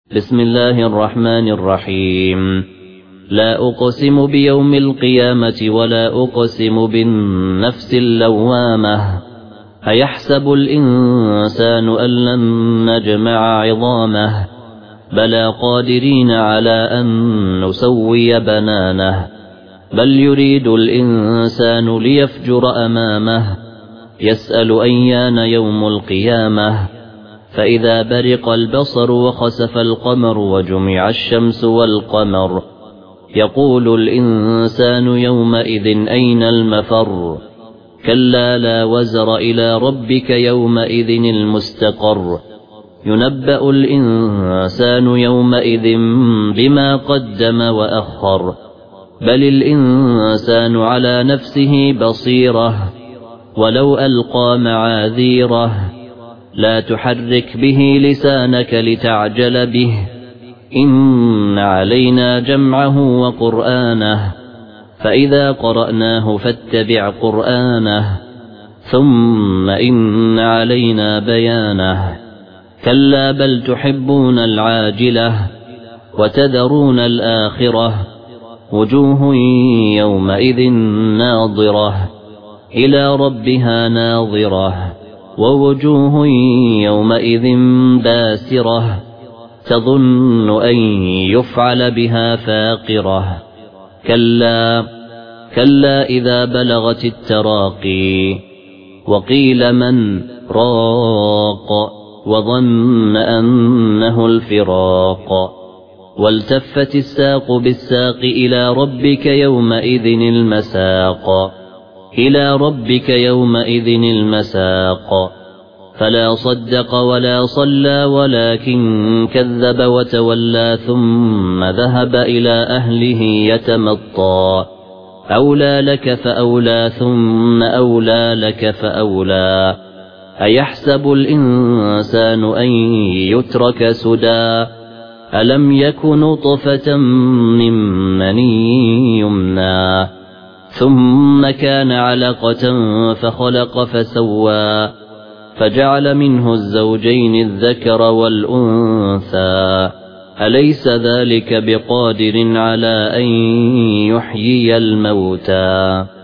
بسم الله الرحمن الرحيم. لا أقسم بيوم القيامة ولا أقسم بالنفس اللوامة. أيحسب الإنسان أن لن نجمع عظامه بلى قادرين على أن نسوي بنانه بل يريد الإنسان ليفجر أمامه يسأل أيان يوم القيامة فإذا برق البصر وخسف القمر وجمع الشمس والقمر يقول الإنسان يومئذ أين المفر كلا لا وزر إلى ربك يومئذ المستقر ينبأ الإنسان يومئذ بما قدم وأخر بل الإنسان على نفسه بصيرة ولو ألقى معاذيره لا تحرك به لسانك لتعجل به إن علينا جمعه وقرآنه فإذا قرأناه فاتبع قرآنه ثم إن علينا بيانه كلا بل تحبون العاجلة وتذرون الآخرة وجوه يومئذ ناظرة إلى ربها ناظرة ووجوه يومئذ باسرة تظن أن يفعل بها فاقرة كلا إذا بلغت التراقي وقيل من راق وظن أنه الفراق والتفت الساق بالساق إلى ربك يومئذ المساق فلا صدق ولا صلى ولكن كذب وتولى ثم ذهب إلى أهله يتمطى أولى لك فأولى ثم أولى لك فأولى أيحسب الإنسان أن يترك سدى ألم يك نطفة من مني يمنى ثم كان علقة فخلق فسوى فجعل منه الزوجين الذكر والأنثى أليس ذلك بقادر على أن يحيي الموتى